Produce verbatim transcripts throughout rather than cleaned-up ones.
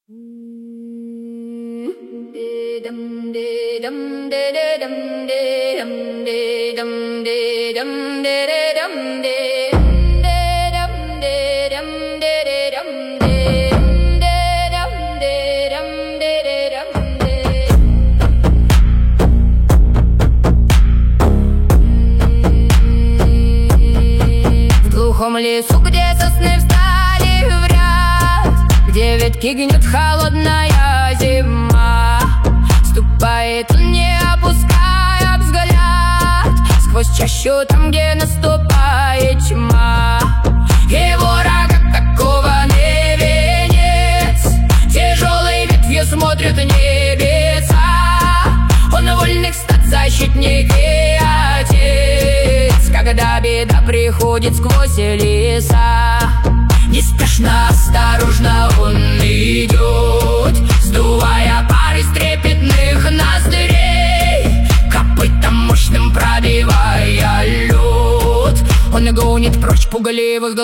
В глухом лесу, где сосны встали в ряд, где ветки гнет холодная зима, ступает он, не опуская взгляд, сквозь чащу там, где наступает тьма. Его рога такого не венец, тяжелой ветвью смотрят небеса. Он вольных стад защитник и отец, когда беда приходит сквозь леса. Неспешно, осторожно он идет, сдувая пар из трепетных ноздрей, копытом мощным пробивая лед. Он гонит прочь пугливых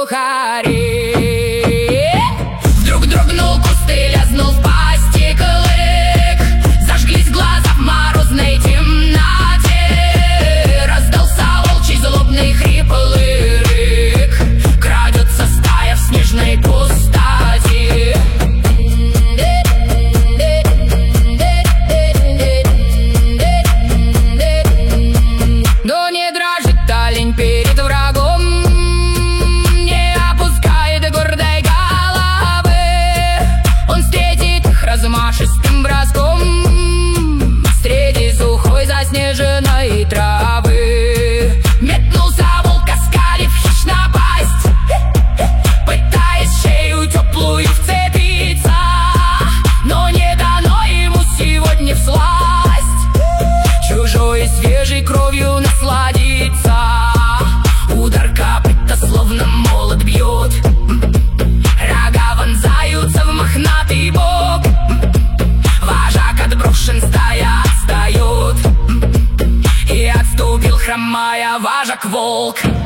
глухарей. Вдруг дрогнул куст и лязнул в пасти клык, зажглись глаза в морозной темноте, раздался волчий злобный хриплый рык, крадется стая в снежной пустоте. Но не дрожит олень перед врагом, не опускает гордой головы. Он встретит их размашистым броском среди сухой заснеженной травы. Метнулся волк, оскалив хищно пасть, пытаясь шею теплую вцепиться, но не дано ему сегодня всласть чужой и свежей кровью насладиться. Удар копыта словно молот бьет, рога вонзаются в мохнатый бок. Вожак отброшен, стая отстает, и отступил, хромая, вожак-волк.